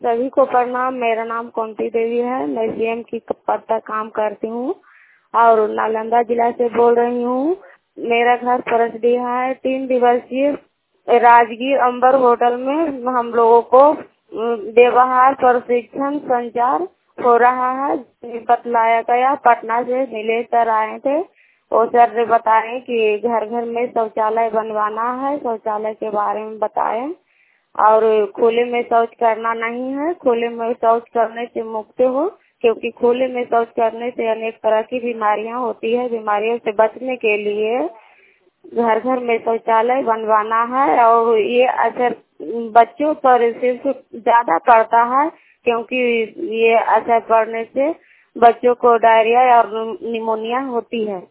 सभी को प्रणाम। मेरा नाम कुंती देवी है। मैं सीएम की पद पर काम करती हूँ और नालंदा जिला से बोल रही हूँ। मेरा घर परसडीहा है। 3 दिवसीय राजगीर अंबर होटल में हम लोगों को व्यवहार प्रशिक्षण संचार हो रहा है। बतलाया गया, पटना से मिले सर आए थे। वो सर ने बताए कि घर घर में शौचालय बनवाना है। शौचालय के बारे में बताए और खुले में शौच करना नहीं है। खुले में शौच करने से मुक्त हो, क्योंकि खुले में शौच करने से अनेक तरह की बीमारियां होती है। बीमारियों से बचने के लिए घर घर में शौचालय बनवाना है। और ये असर बच्चों पर सिर्फ ज्यादा पड़ता है, क्योंकि ये असर पड़ने से बच्चों को डायरिया और निमोनिया होती है।